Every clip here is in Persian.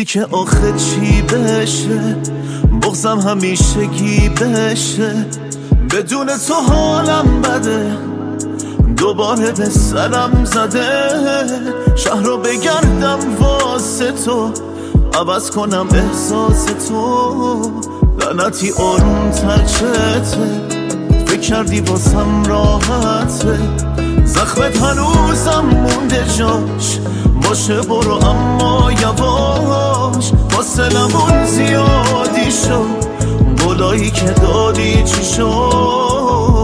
گفتی که آخه چی بشه، بغضم همیشگی بشه، بدون تو حالم بده، دوباره به سرم زده، شهر رو بگردم واسه تو، عوض کنم احساس تو، لعنتی آروم تر چته، فکر کردی واسم راحته، زخمت هنوزم مونده جاش، باشه برو اما یواش، فاصلمون زیادی شد، قولایی که دادی چی شد،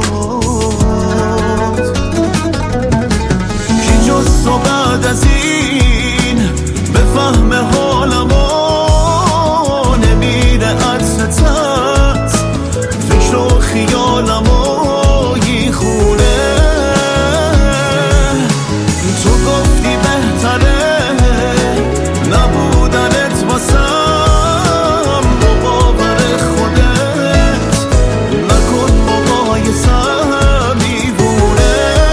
کی جز تو بعد از این بفهم حالمو، نمیره عطرتت فکر و خیالمو یه خونه، تو گفتی بهتره نبودنت واسم، با باور خودت نکن مقایسم دیوونه،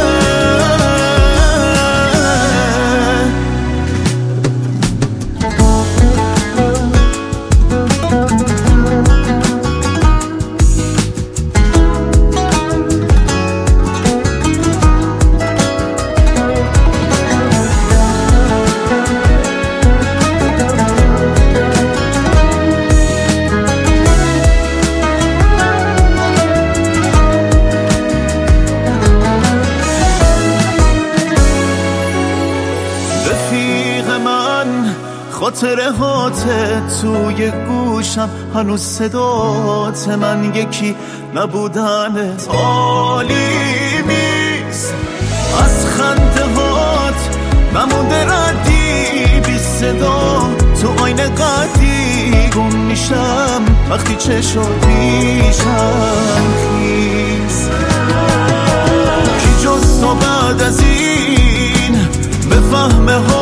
رفیق من خاطره هاته توی گوشم، هنوز صدات من یکی نبودنت حالی نیست، از خنده هات نمونده ردی بی صدا، تو آینه قدی گم میشم وقتی چشات میشم خیز، کی جز تو بعد از این بفهم